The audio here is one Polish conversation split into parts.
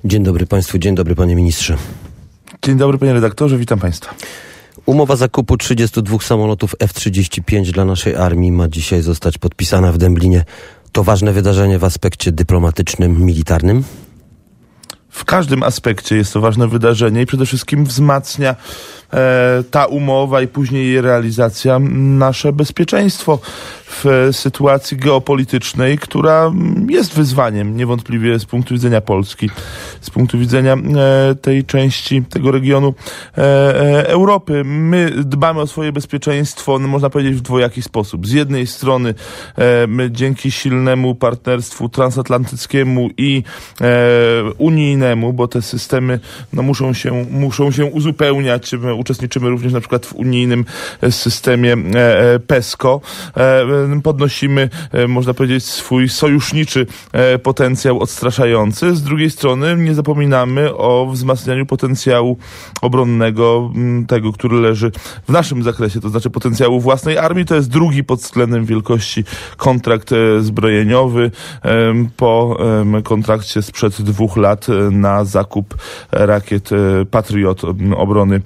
Dzień dobry Państwu, dzień dobry Panie Ministrze. Dzień dobry Panie Redaktorze, witam Państwa. Umowa zakupu 32 samolotów F-35 dla naszej armii ma dzisiaj zostać podpisana w Dęblinie. To ważne wydarzenie w aspekcie dyplomatycznym, militarnym? W każdym aspekcie jest to ważne wydarzenie i przede wszystkim wzmacnia ta umowa i później jej realizacja nasze bezpieczeństwo w sytuacji geopolitycznej, która jest wyzwaniem niewątpliwie z punktu widzenia Polski, z punktu widzenia tej części, tego regionu Europy. My dbamy o swoje bezpieczeństwo, można powiedzieć, w dwojaki sposób. Z jednej strony my dzięki silnemu partnerstwu transatlantyckiemu i unijnemu, bo te systemy muszą się uzupełniać. Uczestniczymy również na przykład w unijnym systemie PESCO. Podnosimy, można powiedzieć, swój sojuszniczy potencjał odstraszający. Z drugiej strony nie zapominamy o wzmacnianiu potencjału obronnego, tego, który leży w naszym zakresie, to znaczy potencjału własnej armii. To jest drugi pod względem wielkości kontrakt zbrojeniowy po kontrakcie sprzed 2 lat na zakup rakiet Patriot obrony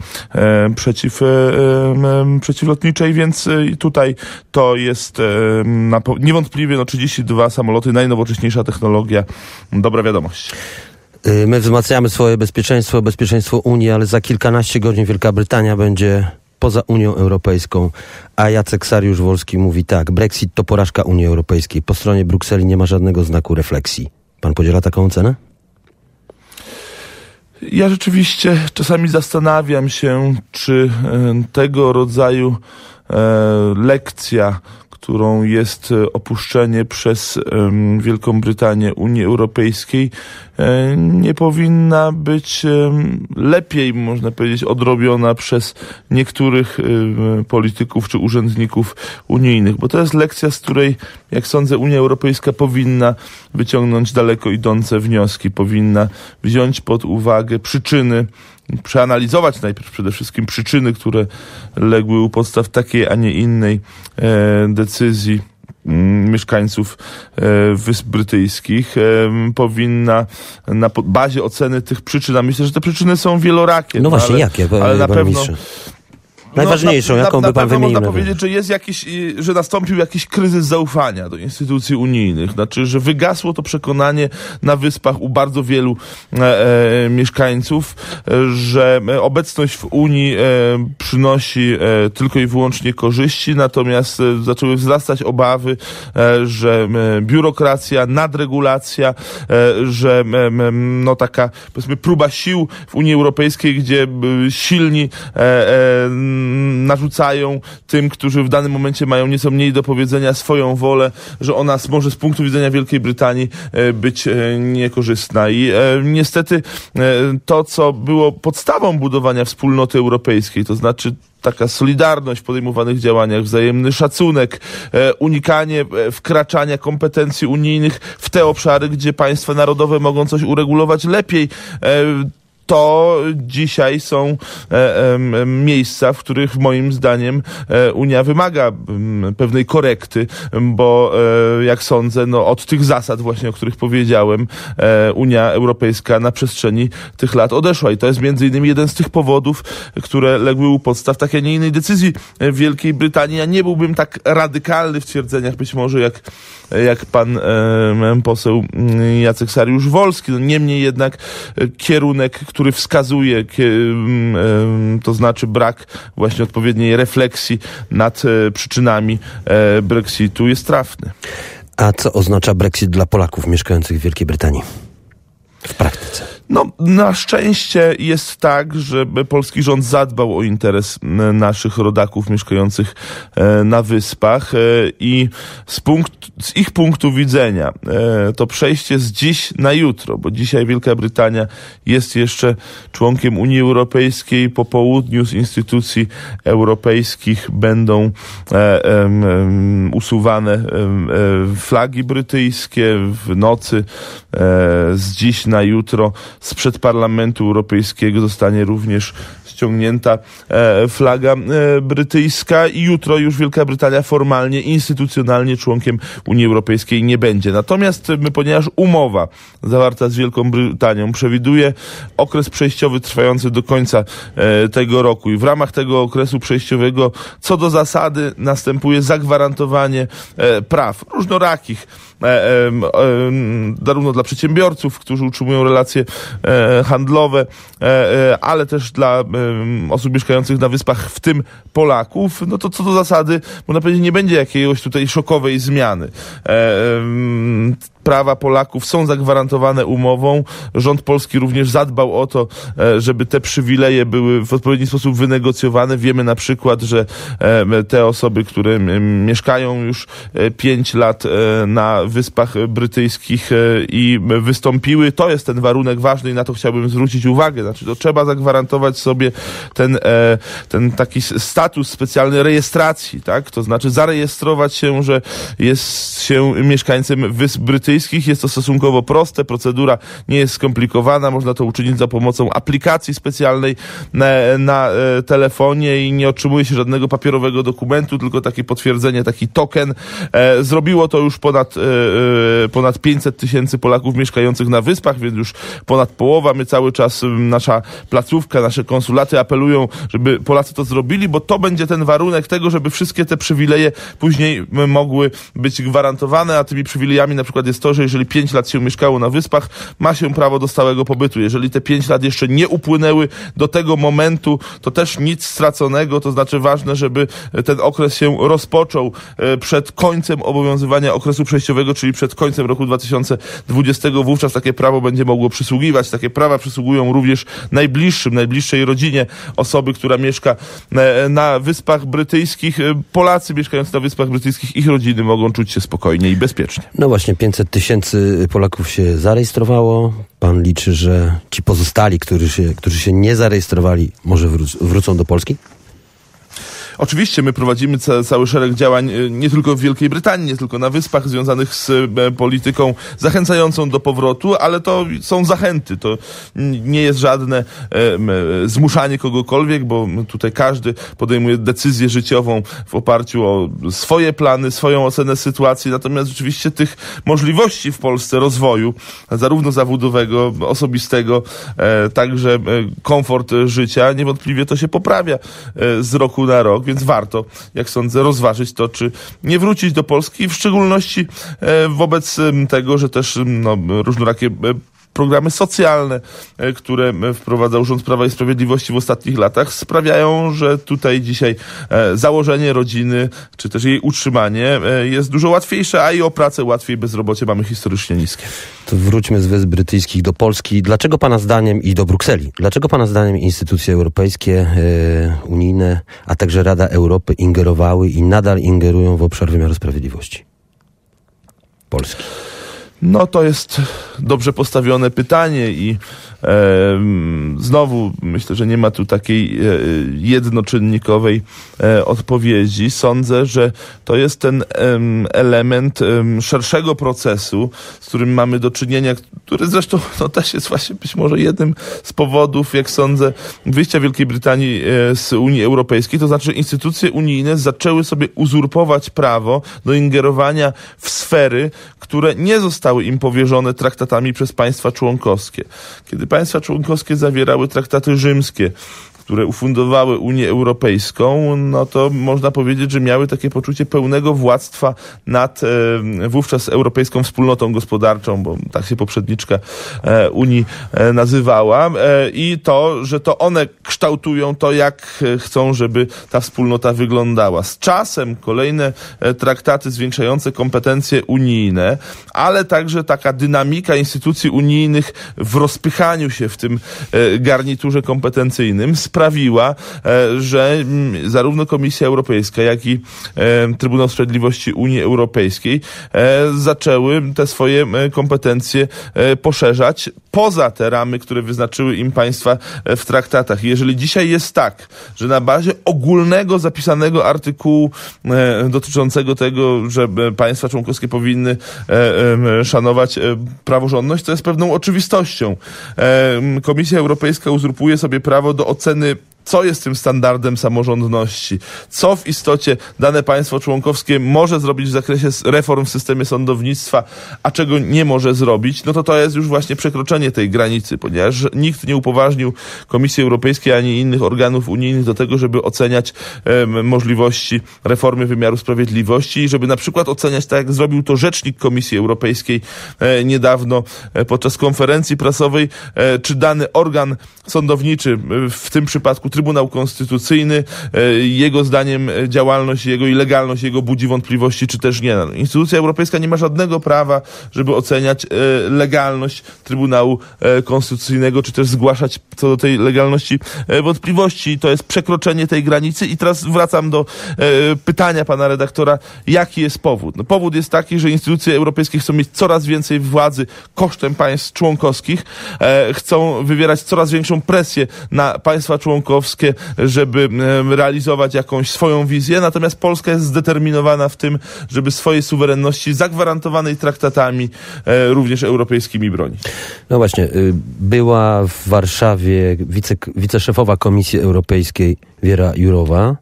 przeciwlotniczej, więc tutaj to jest niewątpliwie 32 samoloty, najnowocześniejsza technologia, dobra wiadomość. My wzmacniamy swoje bezpieczeństwo Unii, ale za kilkanaście godzin Wielka Brytania będzie poza Unią Europejską, a Jacek Sariusz-Wolski mówi tak: Brexit to porażka Unii Europejskiej. Po stronie Brukseli nie ma żadnego znaku refleksji. Pan podziela taką ocenę? Ja rzeczywiście czasami zastanawiam się, czy tego rodzaju lekcja, którą jest opuszczenie przez Wielką Brytanię Unii Europejskiej, nie powinna być lepiej, można powiedzieć, odrobiona przez niektórych polityków czy urzędników unijnych, bo to jest lekcja, z której, jak sądzę, Unia Europejska powinna wyciągnąć daleko idące wnioski, powinna wziąć pod uwagę przyczyny, przeanalizować najpierw przede wszystkim przyczyny, które legły u podstaw takiej, a nie innej decyzji mieszkańców Wysp Brytyjskich. Powinna na bazie oceny tych przyczyn, a myślę, że te przyczyny są wielorakie. No właśnie, jakie? Ale na pewno... Ministrze. Najważniejszą, jaką by pan wymienił? Można powiedzieć, że nastąpił jakiś kryzys zaufania do instytucji unijnych. Znaczy, że wygasło to przekonanie na Wyspach u bardzo wielu mieszkańców, że obecność w Unii przynosi tylko i wyłącznie korzyści, natomiast zaczęły wzrastać obawy, że biurokracja, nadregulacja, że taka, powiedzmy, próba sił w Unii Europejskiej, gdzie silni narzucają tym, którzy w danym momencie mają nieco mniej do powiedzenia, swoją wolę, że ona może z punktu widzenia Wielkiej Brytanii być niekorzystna. I niestety to, co było podstawą budowania wspólnoty europejskiej, to znaczy taka solidarność w podejmowanych działaniach, wzajemny szacunek, unikanie wkraczania kompetencji unijnych w te obszary, gdzie państwa narodowe mogą coś uregulować lepiej, to dzisiaj są miejsca, w których moim zdaniem Unia wymaga pewnej korekty, bo jak sądzę, od tych zasad właśnie, o których powiedziałem, Unia Europejska na przestrzeni tych lat odeszła i to jest między innymi jeden z tych powodów, które legły u podstaw takiej, a nie innej decyzji Wielkiej Brytanii. Ja nie byłbym tak radykalny w twierdzeniach być może jak pan poseł Jacek Sariusz-Wolski. Niemniej jednak kierunek, który wskazuje, to znaczy brak właśnie odpowiedniej refleksji nad przyczynami Brexitu, jest trafny. A co oznacza Brexit dla Polaków mieszkających w Wielkiej Brytanii w praktyce? Na szczęście jest tak, że polski rząd zadbał o interes naszych rodaków mieszkających na Wyspach i z ich punktu widzenia to przejście z dziś na jutro, bo dzisiaj Wielka Brytania jest jeszcze członkiem Unii Europejskiej, po południu z instytucji europejskich będą usuwane flagi brytyjskie w nocy z dziś na jutro. sprzed Parlamentu Europejskiego zostanie również ściągnięta flaga brytyjska i jutro już Wielka Brytania formalnie, instytucjonalnie członkiem Unii Europejskiej nie będzie. Natomiast ponieważ umowa zawarta z Wielką Brytanią przewiduje okres przejściowy trwający do końca tego roku i w ramach tego okresu przejściowego co do zasady następuje zagwarantowanie praw różnorakich, zarówno dla przedsiębiorców, którzy utrzymują relacje handlowe, ale też dla osób mieszkających na wyspach, w tym Polaków, no to co do zasady, można powiedzieć, nie będzie jakiegoś tutaj szokowej zmiany. Prawa Polaków są zagwarantowane umową. Rząd polski również zadbał o to, żeby te przywileje były w odpowiedni sposób wynegocjowane. Wiemy na przykład, że te osoby, które mieszkają już 5 lat na Wyspach Brytyjskich i wystąpiły, to jest ten warunek ważny i na to chciałbym zwrócić uwagę. Znaczy, to trzeba zagwarantować sobie ten taki status specjalny rejestracji, tak? To znaczy zarejestrować się, że jest się mieszkańcem Wysp Brytyjskich. Jest to stosunkowo proste, procedura nie jest skomplikowana, można to uczynić za pomocą aplikacji specjalnej na telefonie i nie otrzymuje się żadnego papierowego dokumentu, tylko takie potwierdzenie, taki token. Zrobiło to już ponad 500 tysięcy Polaków mieszkających na wyspach, więc już ponad połowa. My cały czas, nasza placówka, nasze konsulaty apelują, żeby Polacy to zrobili, bo to będzie ten warunek tego, żeby wszystkie te przywileje później mogły być gwarantowane, a tymi przywilejami na przykład jest to, że jeżeli 5 lat się mieszkało na wyspach, ma się prawo do stałego pobytu. Jeżeli te 5 lat jeszcze nie upłynęły do tego momentu, to też nic straconego, to znaczy ważne, żeby ten okres się rozpoczął przed końcem obowiązywania okresu przejściowego, czyli przed końcem roku 2020. Wówczas takie prawo będzie mogło przysługiwać. Takie prawa przysługują również najbliższej rodzinie osoby, która mieszka na Wyspach Brytyjskich. Polacy mieszkający na Wyspach Brytyjskich, ich rodziny mogą czuć się spokojnie i bezpiecznie. No właśnie, 500 tysięcy Polaków się zarejestrowało. Pan liczy, że ci pozostali, którzy się nie zarejestrowali, może wrócą do Polski? Oczywiście my prowadzimy cały szereg działań nie tylko w Wielkiej Brytanii, nie tylko na Wyspach, związanych z polityką zachęcającą do powrotu, ale to są zachęty. To nie jest żadne zmuszanie kogokolwiek, bo tutaj każdy podejmuje decyzję życiową w oparciu o swoje plany, swoją ocenę sytuacji. Natomiast rzeczywiście tych możliwości w Polsce rozwoju, zarówno zawodowego, osobistego, także komfort życia, niewątpliwie to się poprawia z roku na rok. Więc warto, jak sądzę, rozważyć to, czy nie wrócić do Polski, w szczególności wobec tego, że też różnorakie programy socjalne, które wprowadzał rząd Prawa i Sprawiedliwości w ostatnich latach, sprawiają, że tutaj dzisiaj założenie rodziny, czy też jej utrzymanie jest dużo łatwiejsze, a i o pracę łatwiej, bezrobocie mamy historycznie niskie. To wróćmy z Wysp Brytyjskich do Polski. Dlaczego Pana zdaniem i do Brukseli? Dlaczego Pana zdaniem instytucje europejskie, unijne, a także Rada Europy ingerowały i nadal ingerują w obszar wymiaru sprawiedliwości Polski? No to jest dobrze postawione pytanie i znowu myślę, że nie ma tu takiej jednoczynnikowej odpowiedzi. Sądzę, że to jest ten element szerszego procesu, z którym mamy do czynienia, który zresztą też jest właśnie być może jednym z powodów, jak sądzę, wyjścia Wielkiej Brytanii z Unii Europejskiej. To znaczy, że instytucje unijne zaczęły sobie uzurpować prawo do ingerowania w sfery, które nie zostały im powierzone traktatami przez państwa członkowskie. Kiedy państwa członkowskie zawierały traktaty rzymskie, które ufundowały Unię Europejską, no to można powiedzieć, że miały takie poczucie pełnego władztwa nad wówczas Europejską Wspólnotą Gospodarczą, bo tak się poprzedniczka Unii nazywała, i to, że to one kształtują to, jak chcą, żeby ta wspólnota wyglądała. Z czasem kolejne traktaty zwiększające kompetencje unijne, ale także taka dynamika instytucji unijnych w rozpychaniu się w tym garniturze kompetencyjnym sprawiła, że zarówno Komisja Europejska, jak i Trybunał Sprawiedliwości Unii Europejskiej zaczęły te swoje kompetencje poszerzać poza te ramy, które wyznaczyły im państwa w traktatach. Jeżeli dzisiaj jest tak, że na bazie ogólnego zapisanego artykułu dotyczącego tego, że państwa członkowskie powinny szanować praworządność, to jest pewną oczywistością. Komisja Europejska uzurpuje sobie prawo do oceny, co jest tym standardem samorządności, co w istocie dane państwo członkowskie może zrobić w zakresie reform w systemie sądownictwa, a czego nie może zrobić, no to jest już właśnie przekroczenie tej granicy, ponieważ nikt nie upoważnił Komisji Europejskiej ani innych organów unijnych do tego, żeby oceniać możliwości reformy wymiaru sprawiedliwości i żeby na przykład oceniać, tak jak zrobił to rzecznik Komisji Europejskiej niedawno podczas konferencji prasowej, czy dany organ sądowniczy, w tym przypadku Trybunał Konstytucyjny, jego zdaniem działalność, jego i legalność jego budzi wątpliwości, czy też nie. Instytucja europejska nie ma żadnego prawa, żeby oceniać legalność Trybunału Konstytucyjnego, czy też zgłaszać co do tej legalności wątpliwości. To jest przekroczenie tej granicy i teraz wracam do pytania pana redaktora, jaki jest powód? No, powód jest taki, że instytucje europejskie chcą mieć coraz więcej władzy kosztem państw członkowskich, chcą wywierać coraz większą presję na państwa członkowskie, żeby realizować jakąś swoją wizję, natomiast Polska jest zdeterminowana w tym, żeby swojej suwerenności zagwarantowanej traktatami również europejskimi bronić. No właśnie, była w Warszawie wiceszefowa Komisji Europejskiej Věra Jourová.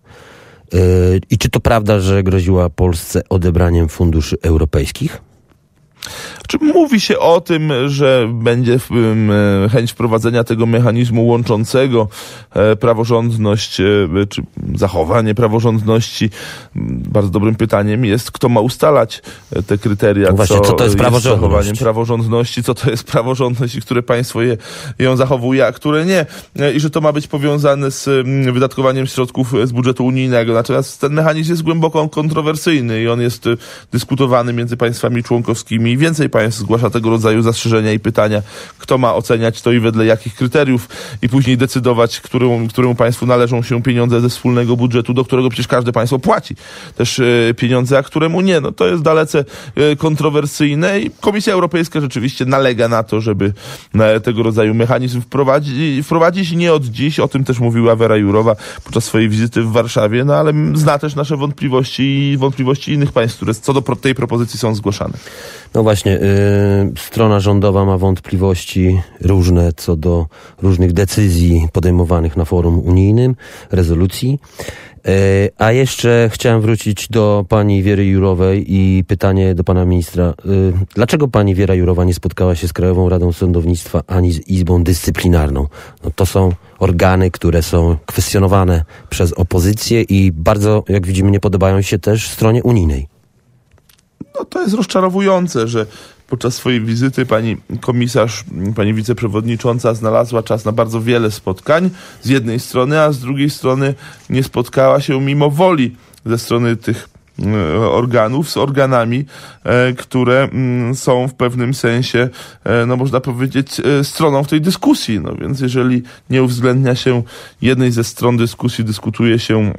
I czy to prawda, że groziła Polsce odebraniem funduszy europejskich? Czy mówi się o tym, że będzie chęć wprowadzenia tego mechanizmu łączącego praworządność, czy zachowanie praworządności? Bardzo dobrym pytaniem jest, kto ma ustalać te kryteria, no właśnie, co to jest zachowaniem praworządności, co to jest praworządność i które państwo ją zachowuje, a które nie. I że to ma być powiązane z wydatkowaniem środków z budżetu unijnego. Natomiast ten mechanizm jest głęboko kontrowersyjny i on jest dyskutowany między państwami członkowskimi i więcej państw zgłasza tego rodzaju zastrzeżenia i pytania, kto ma oceniać to i wedle jakich kryteriów i później decydować, któremu państwu należą się pieniądze ze wspólnego budżetu, do którego przecież każde państwo płaci też pieniądze, a któremu nie. No to jest dalece kontrowersyjne i Komisja Europejska rzeczywiście nalega na to, żeby tego rodzaju mechanizm wprowadzić nie od dziś, o tym też mówiła Věra Jourová podczas swojej wizyty w Warszawie, no ale zna też nasze wątpliwości i wątpliwości innych państw, które co do tej propozycji są zgłaszane. No właśnie, strona rządowa ma wątpliwości różne co do różnych decyzji podejmowanych na forum unijnym, rezolucji. A jeszcze chciałem wrócić do pani Věry Jourovej i pytanie do pana ministra. Dlaczego pani Věra Jourová nie spotkała się z Krajową Radą Sądownictwa ani z Izbą Dyscyplinarną? No to są organy, które są kwestionowane przez opozycję i bardzo, jak widzimy, nie podobają się też stronie unijnej. No to jest rozczarowujące, że podczas swojej wizyty pani komisarz, pani wiceprzewodnicząca znalazła czas na bardzo wiele spotkań z jednej strony, a z drugiej strony nie spotkała się mimo woli ze strony tych organów z organami, które są w pewnym sensie, no można powiedzieć, stroną w tej dyskusji. No więc jeżeli nie uwzględnia się jednej ze stron dyskusji, dyskutuje się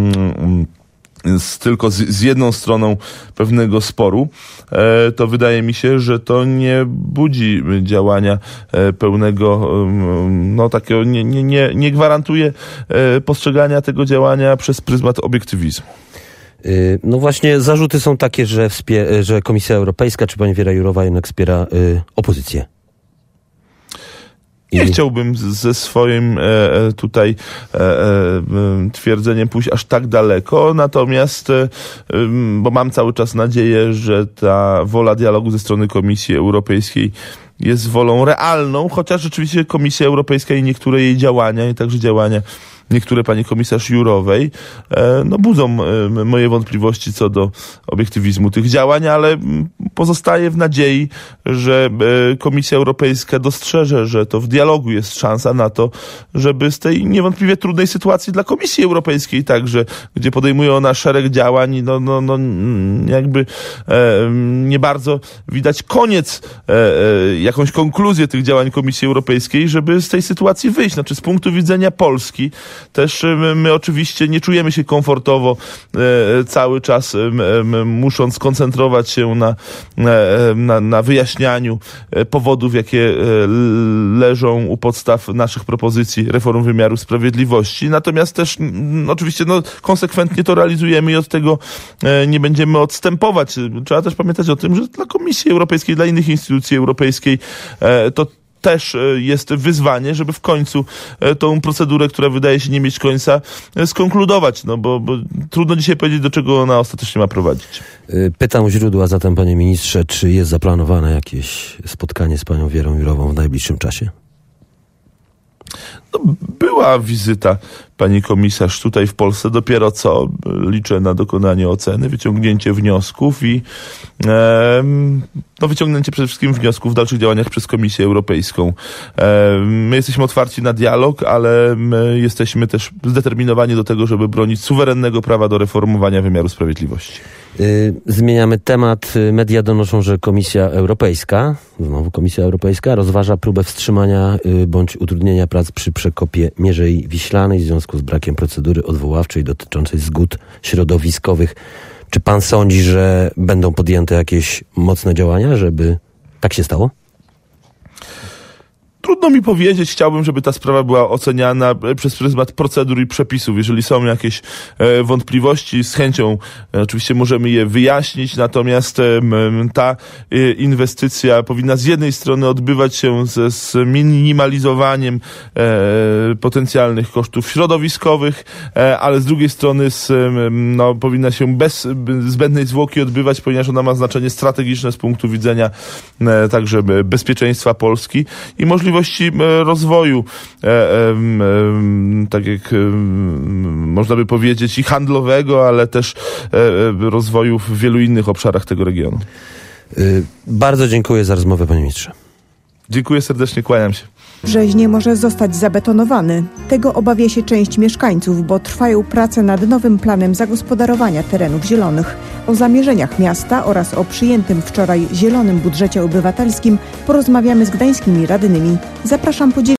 tylko z jedną stroną pewnego sporu, to wydaje mi się, że to nie budzi działania pełnego, no takiego, nie gwarantuje postrzegania tego działania przez pryzmat obiektywizmu. No właśnie, zarzuty są takie, że Komisja Europejska czy pani Věra Jourová jednak wspiera opozycję. Nie chciałbym ze swoim tutaj twierdzeniem pójść aż tak daleko, natomiast, bo mam cały czas nadzieję, że ta wola dialogu ze strony Komisji Europejskiej jest wolą realną, chociaż rzeczywiście Komisja Europejska i niektóre jej działania, i także działania niektóre pani komisarz Jourovej, no budzą moje wątpliwości co do obiektywizmu tych działań, ale pozostaję w nadziei, że Komisja Europejska dostrzeże, że to w dialogu jest szansa na to, żeby z tej niewątpliwie trudnej sytuacji dla Komisji Europejskiej także, gdzie podejmuje ona szereg działań, jakby nie bardzo widać koniec, jakąś konkluzję tych działań Komisji Europejskiej, żeby z tej sytuacji wyjść. Znaczy z punktu widzenia Polski też my oczywiście nie czujemy się komfortowo cały czas musząc skoncentrować się na wyjaśnianiu powodów, jakie leżą u podstaw naszych propozycji reform wymiaru sprawiedliwości. Natomiast też oczywiście konsekwentnie to realizujemy i od tego nie będziemy odstępować. Trzeba też pamiętać o tym, że dla Komisji Europejskiej, dla innych instytucji europejskiej to też jest wyzwanie, żeby w końcu tą procedurę, która wydaje się nie mieć końca, skonkludować, bo trudno dzisiaj powiedzieć, do czego ona ostatecznie ma prowadzić. Pytam u źródła zatem, panie ministrze, czy jest zaplanowane jakieś spotkanie z panią Wierą Jourową w najbliższym czasie? Była wizyta pani komisarz tutaj w Polsce, dopiero co liczę na dokonanie oceny, wyciągnięcie wniosków i wyciągnięcie przede wszystkim wniosków w dalszych działaniach przez Komisję Europejską. My jesteśmy otwarci na dialog, ale my jesteśmy też zdeterminowani do tego, żeby bronić suwerennego prawa do reformowania wymiaru sprawiedliwości. Zmieniamy temat. Media donoszą, że Komisja Europejska rozważa próbę wstrzymania bądź utrudnienia prac przy przekopie Mierzei Wiślanej w związku z brakiem procedury odwoławczej dotyczącej zgód środowiskowych. Czy pan sądzi, że będą podjęte jakieś mocne działania, żeby tak się stało? Trudno mi powiedzieć, chciałbym, żeby ta sprawa była oceniana przez pryzmat procedur i przepisów. Jeżeli są jakieś wątpliwości, z chęcią oczywiście możemy je wyjaśnić, natomiast ta inwestycja powinna z jednej strony odbywać się z minimalizowaniem potencjalnych kosztów środowiskowych, ale z drugiej strony powinna się bez zbędnej zwłoki odbywać, ponieważ ona ma znaczenie strategiczne z punktu widzenia także bezpieczeństwa Polski i możliwości rozwoju, tak jak można by powiedzieć, i handlowego, ale też rozwoju w wielu innych obszarach tego regionu. Bardzo dziękuję za rozmowę, panie ministrze. Dziękuję serdecznie, kłaniam się. Brzeźnie może zostać zabetonowany. Tego obawia się część mieszkańców, bo trwają prace nad nowym planem zagospodarowania terenów zielonych. O zamierzeniach miasta oraz o przyjętym wczoraj zielonym budżecie obywatelskim porozmawiamy z gdańskimi radnymi. Zapraszam po